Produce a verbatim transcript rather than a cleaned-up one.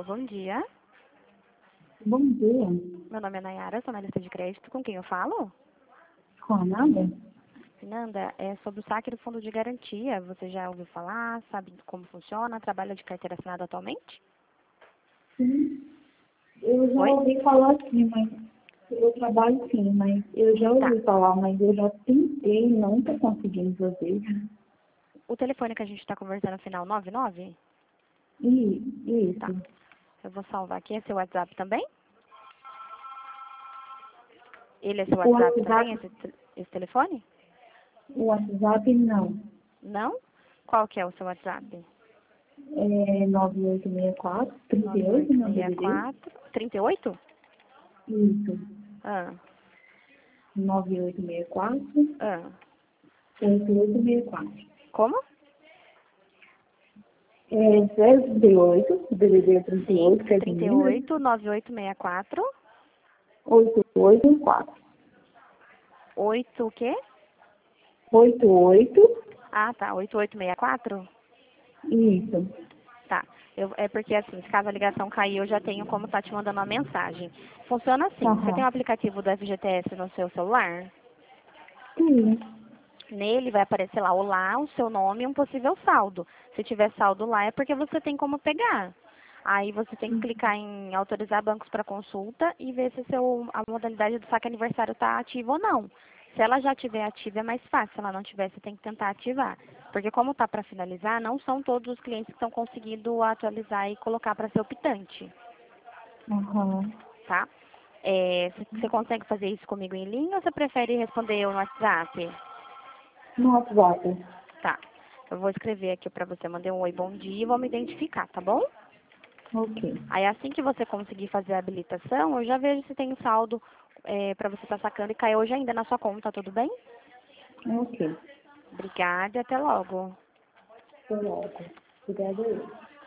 bom dia. Bom dia. Meu nome é Nayara, sou analista de crédito. Com quem eu falo? Com a Nanda? Fernanda, é sobre o saque do fundo de garantia. Você já ouviu falar? Sabe como funciona? Trabalha de carteira assinada atualmente? Sim. Eu já Oi? ouvi falar sim, mas eu trabalho sim, mas eu já Tá. ouvi falar, mas eu já tentei e nunca consegui fazer. O telefone que a gente está conversando no final, nove nove? E Tá. isso. Eu vou salvar aqui. É seu WhatsApp também? Ele é seu O WhatsApp também, WhatsApp, esse, te- esse telefone? o WhatsApp não. Não? Qual que é o seu WhatsApp? É nove oito seis quatro, trinta e oito, não D D D? nove oito seis quatro... trinta e oito? Isso. Ah, nove oito seis quatro, ah. oito oito seis quatro. Como? É zero D oito, D D D trinta e Sim, oito, que é de trinta e Minas, oito nove oito seis quatro oito oito quatro. oito o quê? oito oito, Ah, tá, oito oito seis quatro. isso. Tá. Eu, é porque assim, se caso a ligação cair, eu já tenho como estar te mandando uma mensagem. Funciona assim, você tem o Aham. aplicativo do F G T S no seu celular? Sim. Nele vai aparecer lá, olá, o seu nome e um possível saldo. Se tiver saldo lá é porque você tem como pegar. Aí você tem que clicar em autorizar bancos para consulta e ver se seu, a modalidade do saque aniversário está ativa ou não. Se ela já estiver ativa é mais fácil, se ela não tiver, você tem que tentar ativar. Porque como está para finalizar, não são todos os clientes que estão conseguindo atualizar e colocar para ser optante, Aham. tá? É, você você consegue fazer isso comigo em linha ou você prefere responder eu no WhatsApp? No WhatsApp. Tá. Eu vou escrever aqui pra você, mandei um oi, bom dia e vou me identificar, tá bom? Ok. Aí assim que você conseguir fazer a habilitação, eu já vejo se tem um saldo é, para você estar sacando e cair hoje ainda na sua conta, tudo bem? Ok. Obrigada e até logo. Até logo. Obrigada aí.